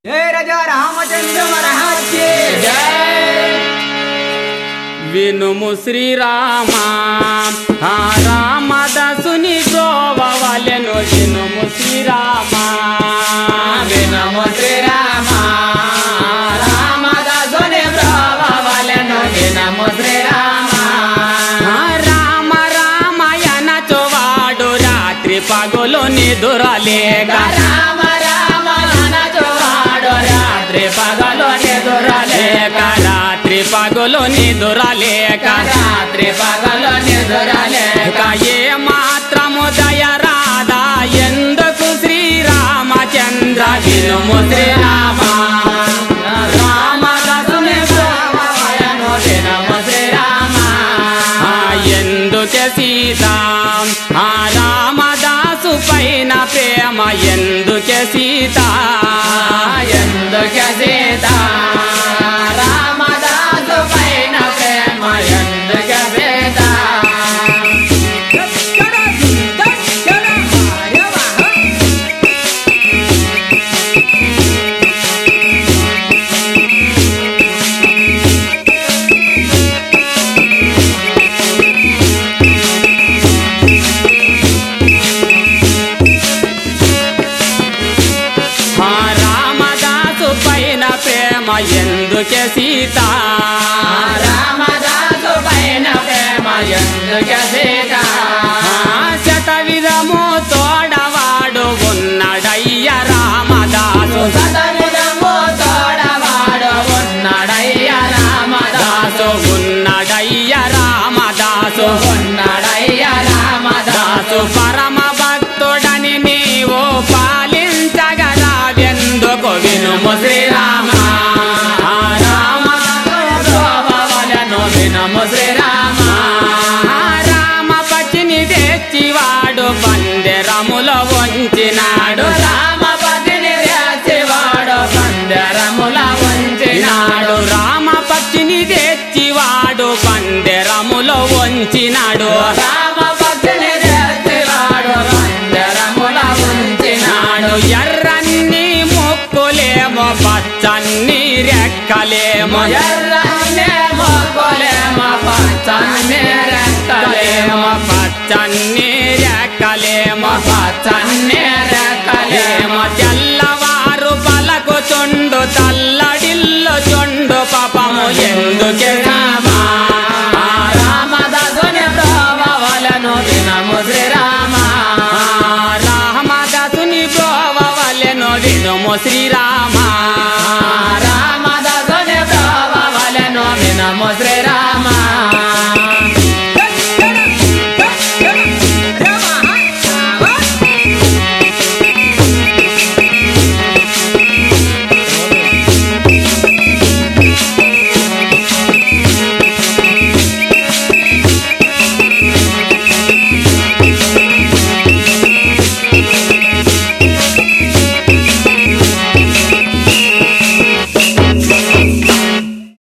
जय राजा रामचंद्र महाराज की जय। विनुमु श्री रामा रामदासुनि गोवालेनो विनुमु श्री रामा विनुमु श्री रामा रामदासुनि गोवालेनो विनुमु श्री रामा राम रामायण चोवाडो रात्रि पगलो निदुरलेगा राम रामायण चोवाडो रात्रि पगलो निदुरलेगा रात्रि पगलो निदुरलेगा रात्रि पगलो निदुरलेगा ये मात्रमु दय राधा ఎందుకు శ్రీ రామచంద్ర వినుము శ్రీ రామా రామదాసుని గోవాలేను వినుము శ్రీ రామా ఎందుకే సీత రామదాసు పైన ప్రేమ ఎందుకే సీత ఎందుకే సీత రామదాసు పైన ప్రేమ ఎందుకే సీత రామదాసు పైన ప్రేమ ఎందుకే సీత రామదాసు పైన ప్రేమ ఎందుకే సీత శత విధము తోడవాడు ఉన్నడయ్య రామదాసు సతవిధము తోడవాడు ఉన్నాడయ్య రామదాసు ఉన్నడయ్య రామదాసు ఉన్నాడయ్య రామదాసు పరమ భక్తుడని నీవు పాలించగలవెందుకు వినుము శ్రీరామ గోవాలేను వినుము శ్రీ రామ రామ పచ్చిని తెచ్చివాడు పందెరములో వంచినాడు రామపతిని తెచ్చివాడు పందెరముల ఉంచినాడు రామ పచ్చిని తెచ్చివాడు పందెరములో వంచినాడు రామపతిని తెచ్చివాడు పందెరముల ఉంచినాడు ఎర్రన్ని ముక్కులేమో పచ్చన్ని రెక్కలేమో ఎర్రనే మొక్కులేమో పచ్చని రెక్కలేమో పచ్చన్ని రెక్కలేమో పచ్చని రెక్కలేమో తెల్లవారు పలకుచుండు తల్లడిల్లు చుండు పాపము ఎందుకే